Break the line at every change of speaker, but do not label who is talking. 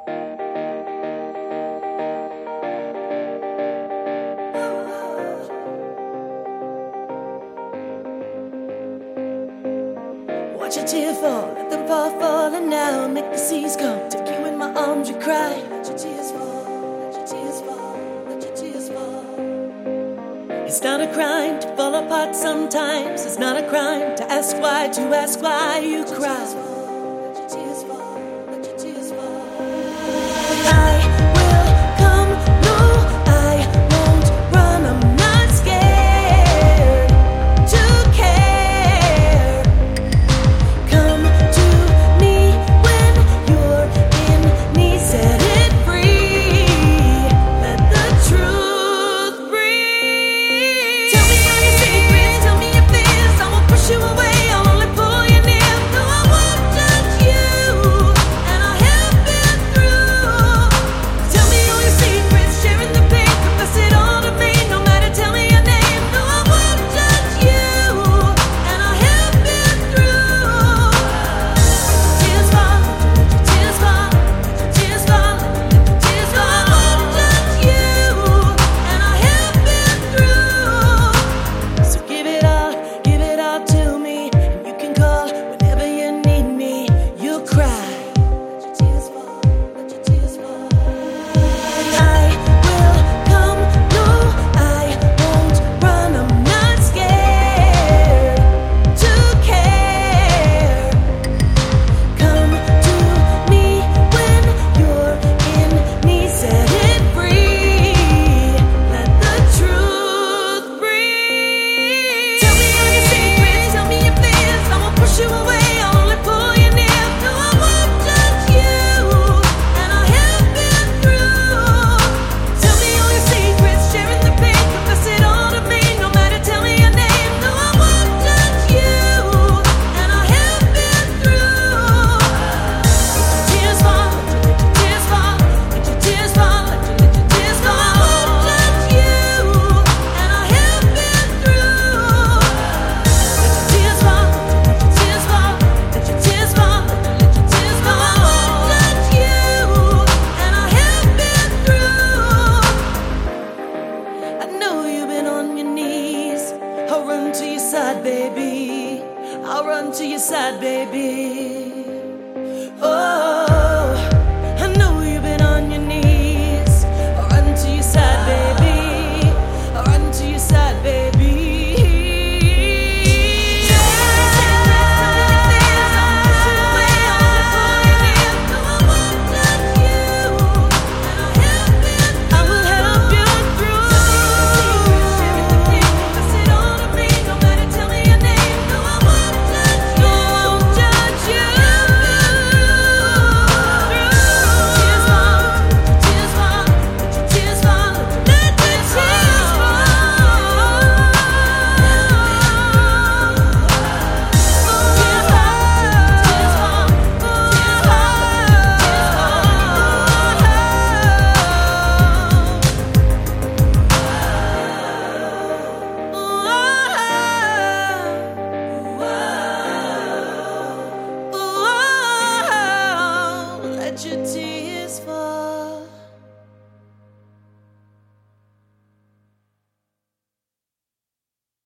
Watch a tear fall, let them fall, falling now. Make the seas come, take you in my arms, you cry. Let your tears fall, let your tears fall, let your tears fall. It's not a crime to fall apart sometimes. It's not a crime to ask why you cry. Let your tears fall, let your tears fall. I will come, no, I won't run, I'm not scared to care. Come to me when you're in need, set it free, let the truth breathe. Tell me all your secrets, tell me your fears, I won't push you away, I'll only pull you near. No, I won't judge you, and I'll help you through. Tell me all your secrets, sharing the pain, confess it all to me, no matter, tell me your name. No, I won't judge you, and I'll help you through. Tears fall, tears fall, tears fall, tears fall. I won't judge you, and I'll help you through. So give it all to me, and you can call whenever you need me. You'll cry. Let your tears fall, let your tears fall. I will come, no, I won't run, I'm not scared to care. Come to me when you're in need, set it free, let the truth breathe. Tell me all your secrets, tell me your fears, I won't push you away, I'll only pull you near. No, I won't judge you, and I'll help you through. Tell me all your secrets, sharing the pain, confess it all to me, no matter, tell me your name. No, I won't judge you, and I'll help you through. Tears fall, let your tears fall, let your tears fall, let your tears fall. I won't judge you, and I'll help you through. Let your tears fall, let your tears fall, let your tears fall, let your tears fall. I won't judge you, and I'll help you through. I know you've been on your knees. I'll run to your side, baby. I'll run to your side, baby. Oh.